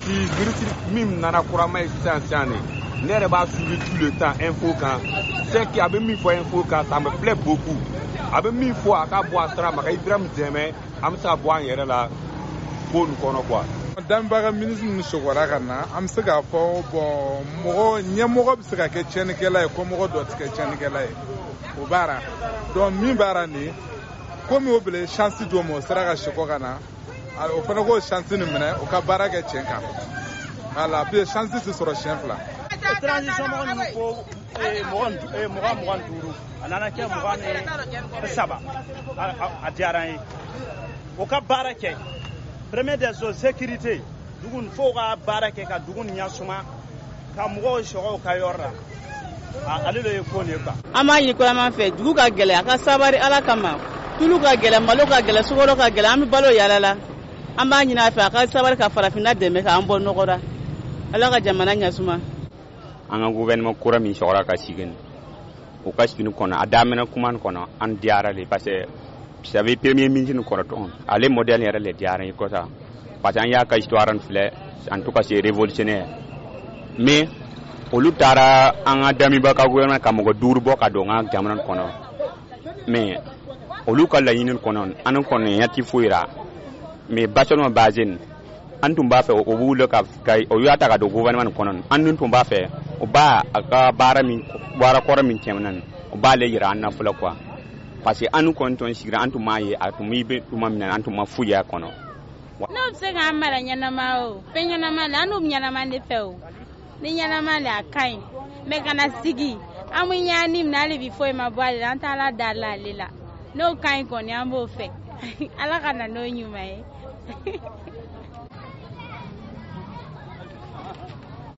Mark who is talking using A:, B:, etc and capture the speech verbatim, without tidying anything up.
A: Si ministre mim nana kurama ye sisan sisan ne yɛrɛ b'a suivi tout le temps info kan c'est que a bɛ min fɔ info kan ça me plaît beaucoup a bɛ min fɔ a ka bɔ a sira ma ka Ibrahim dɛmɛ an bɛ se ka bɔ an yɛrɛ la ko nin kɔnɔ quoi.
B: Danbaga ministre ninnu sɔgɔra ka na an bɛ se k'a fɔ bon mɔgɔ ɲɛmɔgɔ bɛ se ka kɛ tiɲɛnikɛla ye ko mɔgɔ dɔ tɛ kɛ tiɲɛnikɛla ye o b'ara donc min b'ara nin komi o bɛle chance d'o ma o sera ka sɛgɔ ka na o fana k'o chance nin minɛ o ka baara kɛ tiɲɛ kan voilà puis chance tɛ sɔrɔ siɲɛ fila.
C: transition mɔgɔ ninnu ko mɔgɔ mugan mugan duuru a nana kɛ mugan ni saba a diyara an ye o ka baara kɛ premier des choses sécurité dugu fo ka baara kɛ ka dugu nin ɲasuma ka mɔgɔw sɔgɔ ka yɔrɔ la ale de ye ko nin ye quoi.
D: An b'a ɲini kɔrɔman fɛ dugu ka gɛlɛ a ka sabari ala kama tulu ka gɛlɛ malo ka gɛlɛ sukaro ka gɛlɛ an bɛ balo yala la an b'a ɲini a fɛ a ka sabari ka farafinna dɛmɛ k'an bɔ nɔgɔ la ala ka jamana ɲasuma.
E: An ka gouvernement kura min sɔgɔra ka sigi o ka sigi kɔnɔ a daminɛ kuma kɔnɔ an diyara le parce que savez premier ministre kɔrɔtɔn ale modèle yɛrɛ le diyara ye kɔsa parce que an y'a ka histoire filɛ en tout cas c'est révolutionnaire mais olu taara an ka damiba ka gouvernement ka mɔgɔ duuru bɔ ka don an ka jamana kɔnɔ mais olu ka laɲini kɔnɔ an kɔnɔ ɲɛ tɛ foyi ra mais bachelor bazen an tun b'a fɛ o b'u ka o y'a ta ka don gouvernement kɔnɔ an tun b'a fɛ o b'a a ka baara min baara kɔrɔ min tɛmɛna o b'ale yira an na fɔlɔ quoi parce que an kɔni tun sigira an tun m'a ye a tun bɛ tuma min na an tun ma foyi y'a kɔnɔ.
F: N'o bɛ se k'an mara ɲɛnama o fɛn ɲɛnama la an n'o ɲɛnama de fɛ o ni ɲɛnama le a ka ɲi mɛ kana sigi an bɛ ɲani minɛ ale bi foyi ma bɔ ale la an t'ala da ale la n'o ka ɲi kɔni an b'o fɛ ala ka na n'o ɲuman ye.